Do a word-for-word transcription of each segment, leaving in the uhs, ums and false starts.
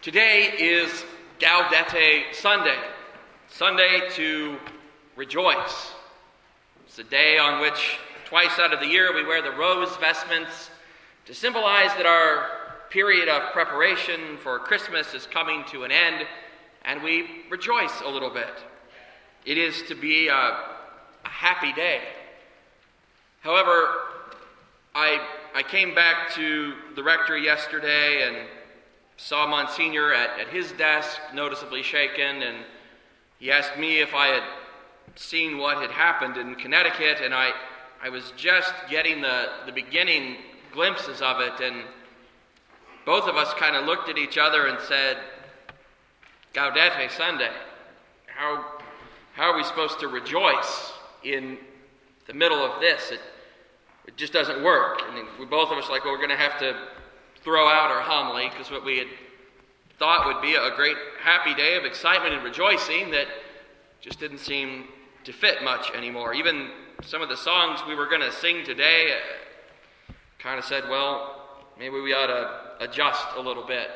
Today is Gaudete Sunday, Sunday to rejoice. It's a day on which twice out of the year we wear the rose vestments to symbolize that our period of preparation for Christmas is coming to an end, and we rejoice a little bit. It is to be a, a happy day. However, I, I came back to the rectory yesterday and saw Monsignor at, at his desk, noticeably shaken, and he asked me if I had seen what had happened in Connecticut, and I, I was just getting the, the beginning glimpses of it, and both of us kind of looked at each other and said, Gaudete Sunday, how, how are we supposed to rejoice in the middle of this? It, it just doesn't work. I mean, we both of us like, well, we're going to have to throw out our homily, because what we had thought would be a great happy day of excitement and rejoicing that just didn't seem to fit much anymore. Even some of the songs we were going to sing today uh, kind of said, well, maybe we ought to adjust a little bit.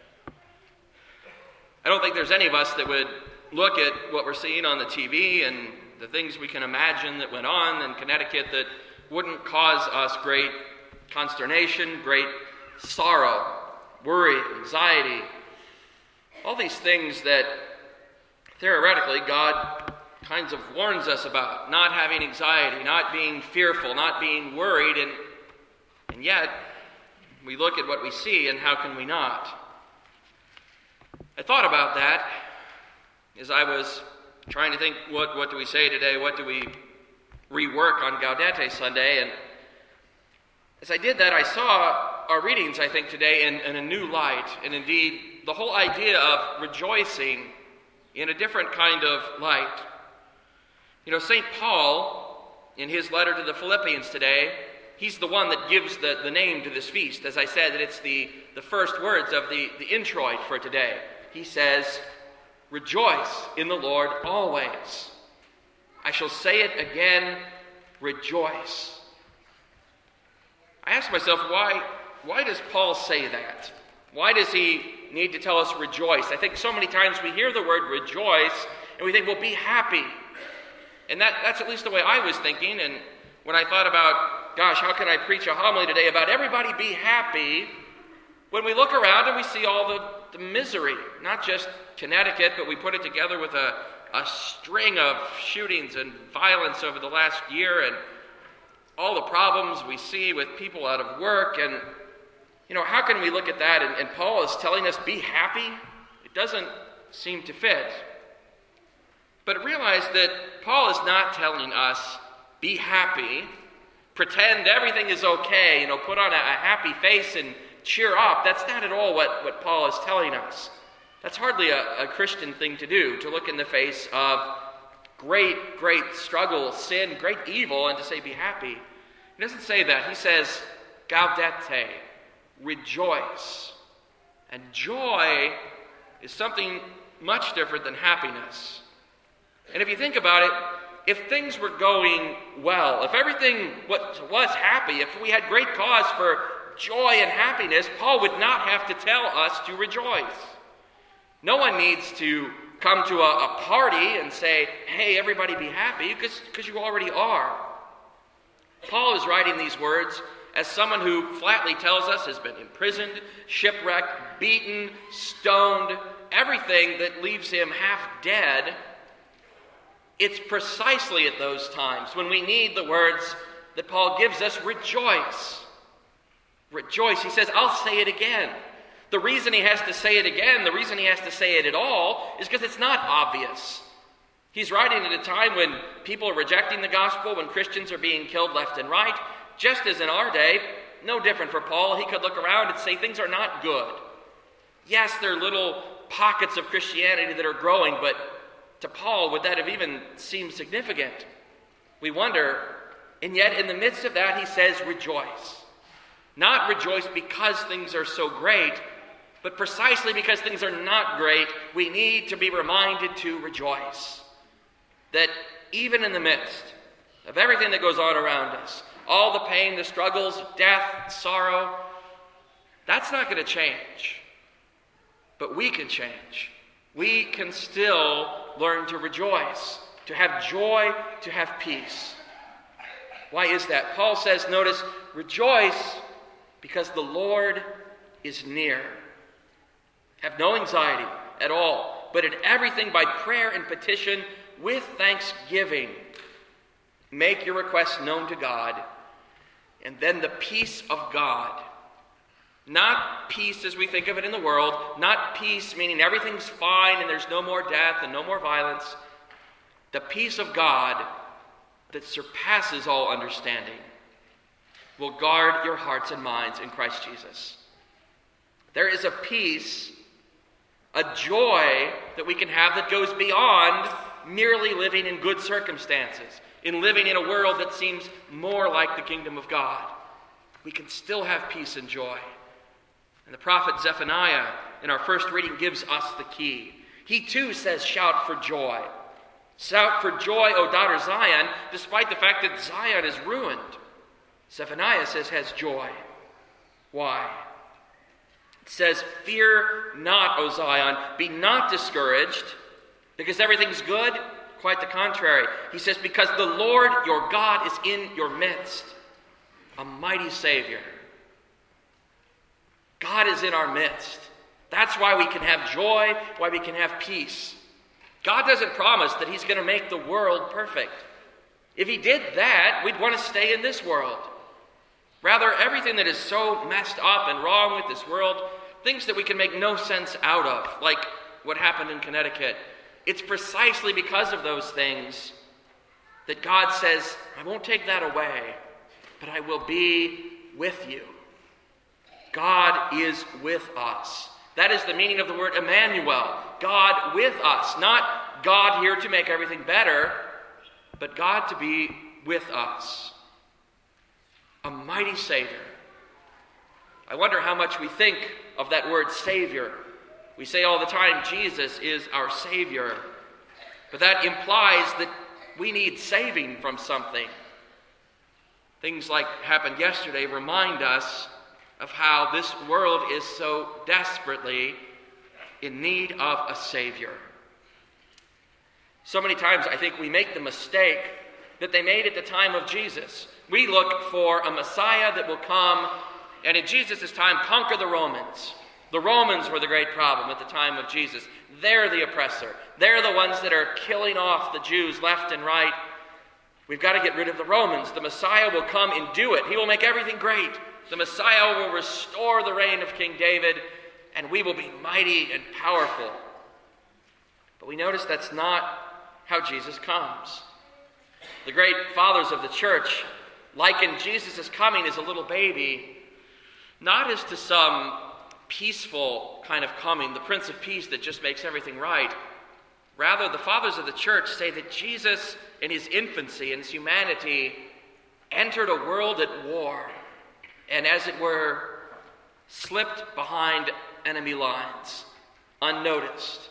I don't think there's any of us that would look at what we're seeing on the T V and the things we can imagine that went on in Connecticut that wouldn't cause us great consternation, great sorrow, worry, anxiety, all these things that theoretically God kinds of warns us about, not having anxiety, not being fearful, not being worried, and, and yet we look at what we see, and how can we not? I thought about that as I was trying to think, what, what do we say today, what do we rework on Gaudete Sunday, and as I did that, I saw our readings, I think, today in, in a new light, and indeed the whole idea of rejoicing in a different kind of light. You know, Saint Paul, in his letter to the Philippians today, he's the one that gives the, the name to this feast. As I said, that it's the, the first words of the, the introit for today. He says, rejoice in the Lord always. I shall say it again, rejoice. I asked myself, why, why does Paul say that? Why does he need to tell us rejoice? I think so many times we hear the word rejoice and we think, well, be happy. And that, that's at least the way I was thinking. And when I thought about, gosh, how can I preach a homily today about everybody be happy? When we look around and we see all the, the misery, not just Connecticut, but we put it together with a, a string of shootings and violence over the last year, and all the problems we see with people out of work. And, you know, how can we look at that? And, and Paul is telling us, be happy? It doesn't seem to fit. But realize that Paul is not telling us, be happy, pretend everything is okay, you know, put on a, a happy face and cheer up. That's not at all what, what Paul is telling us. That's hardly a, a Christian thing to do, to look in the face of great, great struggle, sin, great evil, and to say, be happy. He doesn't say that. He says, Gaudete, rejoice. And joy is something much different than happiness. And if you think about it, if things were going well, if everything was happy, if we had great cause for joy and happiness, Paul would not have to tell us to rejoice. No one needs to come to a, a party and say, hey, everybody be happy, because because you already are. Paul is writing these words as someone who flatly tells us has been imprisoned, shipwrecked, beaten, stoned, everything that leaves him half dead. It's precisely at those times when we need the words that Paul gives us, rejoice. Rejoice. He says, I'll say it again. The reason he has to say it again, the reason he has to say it at all, is because it's not obvious. He's writing at a time when people are rejecting the gospel, when Christians are being killed left and right. Just as in our day, no different for Paul. He could look around and say things are not good. Yes, there are little pockets of Christianity that are growing, but to Paul, would that have even seemed significant? We wonder, and yet in the midst of that, he says, rejoice. Not rejoice because things are so great, but precisely because things are not great, we need to be reminded to rejoice. That even in the midst of everything that goes on around us, all the pain, the struggles, death, sorrow, that's not going to change. But we can change. We can still learn to rejoice, to have joy, to have peace. Why is that? Paul says, notice, rejoice because the Lord is near. Have no anxiety at all, but in everything by prayer and petition with thanksgiving, make your requests known to God, and then the peace of God, not peace as we think of it in the world, not peace meaning everything's fine and there's no more death and no more violence, the peace of God that surpasses all understanding will guard your hearts and minds in Christ Jesus. There is a peace, a joy that we can have that goes beyond merely living in good circumstances, in living in a world that seems more like the kingdom of God. We can still have peace and joy. And the prophet Zephaniah, in our first reading, gives us the key. He too says, shout for joy. Shout for joy, O daughter Zion, despite the fact that Zion is ruined. Zephaniah says, has joy. Why? It says, fear not, O Zion, be not discouraged, because everything's good. Quite the contrary. He says, because the Lord your God is in your midst, a mighty Savior. God is in our midst. That's why we can have joy, why we can have peace. God doesn't promise that he's going to make the world perfect. If he did that, we'd want to stay in this world. Rather, everything that is so messed up and wrong with this world, things that we can make no sense out of, like what happened in Connecticut, it's precisely because of those things that God says, I won't take that away, but I will be with you. God is with us. That is the meaning of the word Emmanuel. God with us. Not God here to make everything better, but God to be with us. A mighty Savior. I wonder how much we think of that word Savior. We say all the time, Jesus is our Savior. But that implies that we need saving from something. Things like happened yesterday remind us of how this world is so desperately in need of a Savior. So many times I think we make the mistake that they made at the time of Jesus. We look for a Messiah that will come and in Jesus' time conquer the Romans. The Romans were the great problem at the time of Jesus. They're the oppressor. They're the ones that are killing off the Jews left and right. We've got to get rid of the Romans. The Messiah will come and do it. He will make everything great. The Messiah will restore the reign of King David, and we will be mighty and powerful. But we notice that's not how Jesus comes. The great fathers of the church liken Jesus' coming as a little baby, not as to some peaceful kind of coming, the Prince of Peace that just makes everything right. Rather, the fathers of the church say that Jesus, in his infancy and his humanity, entered a world at war, and as it were, slipped behind enemy lines, unnoticed.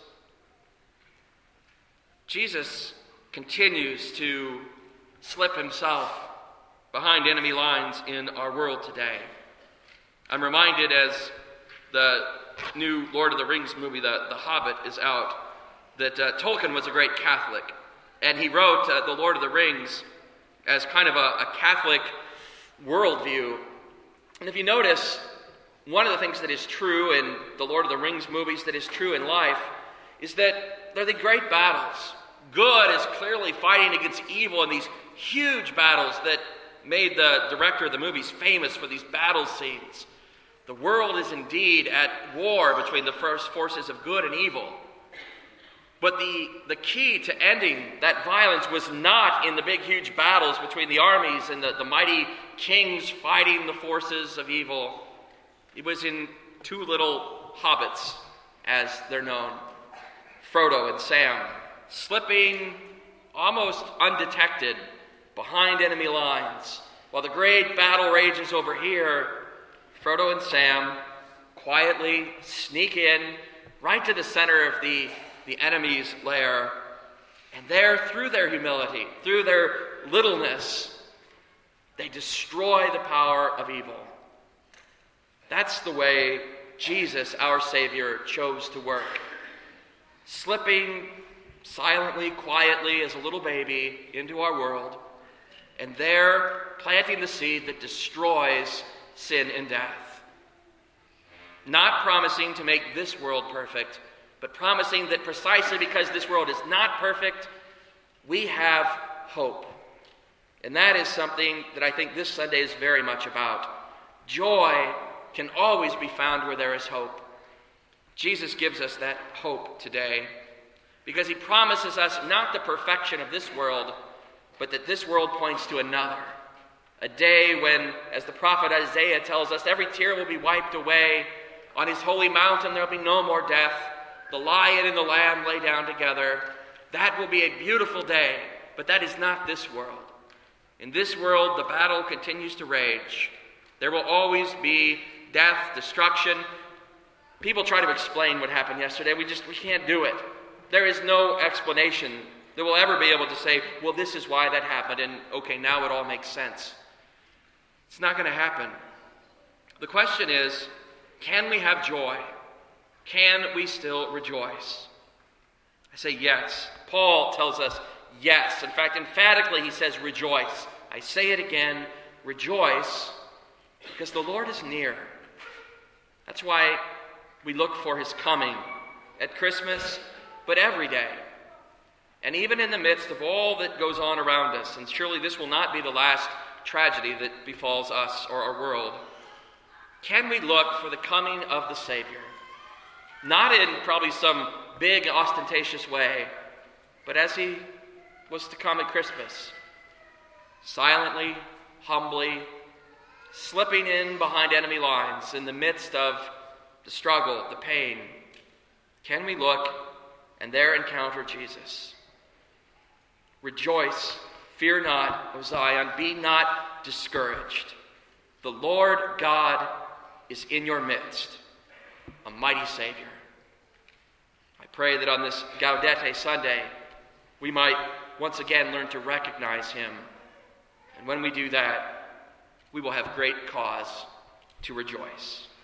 Jesus continues to slip himself behind enemy lines in our world today. I'm reminded as the new Lord of the Rings movie, The, the Hobbit, is out, that uh, Tolkien was a great Catholic, and he wrote uh, The Lord of the Rings as kind of a, a Catholic worldview. And if you notice, one of the things that is true in the Lord of the Rings movies, that is true in life, is that they're the great battles. Good is clearly fighting against evil in these huge battles that made the director of the movies famous for these battle scenes. The world is indeed at war between the first forces of good and evil. But the, the key to ending that violence was not in the big, huge battles between the armies and the, the mighty kings fighting the forces of evil. It was in two little hobbits, as they're known, Frodo and Sam, slipping almost undetected behind enemy lines. While the great battle rages over here, Frodo and Sam quietly sneak in right to the center of the, the enemy's lair. And there, through their humility, through their littleness, they destroy the power of evil. That's the way Jesus, our Savior, chose to work, slipping silently, quietly as a little baby into our world, and there planting the seed that destroys sin and death. Not promising to make this world perfect, but promising that precisely because this world is not perfect, we have hope. And that is something that I think this Sunday is very much about. Joy can always be found where there is hope. Jesus gives us that hope today because he promises us not the perfection of this world, but that this world points to another. A day when, as the prophet Isaiah tells us, every tear will be wiped away. On his holy mountain there will be no more death. The lion and the lamb lay down together. That will be a beautiful day, but that is not this world. In this world, the battle continues to rage. There will always be death, destruction. People try to explain what happened yesterday. We just we can't do it. There is no explanation that will ever be able to say, well, this is why that happened, and okay, now it all makes sense. It's not going to happen. The question is, can we have joy? Can we still rejoice? I say yes. Paul tells us yes. In fact, emphatically he says rejoice. I say it again, rejoice, because the Lord is near. That's why we look for his coming at Christmas, but every day. And even in the midst of all that goes on around us, and surely this will not be the last tragedy that befalls us or our world, can we look for the coming of the Savior? Not in probably some big, ostentatious way, but as he was to come at Christmas, silently, humbly, slipping in behind enemy lines in the midst of the struggle, the pain. Can we look and there encounter Jesus? Rejoice, fear not, O Zion, be not discouraged. The Lord God is in your midst, a mighty Savior. I pray that on this Gaudete Sunday, we might once again learn to recognize him. And when we do that, we will have great cause to rejoice.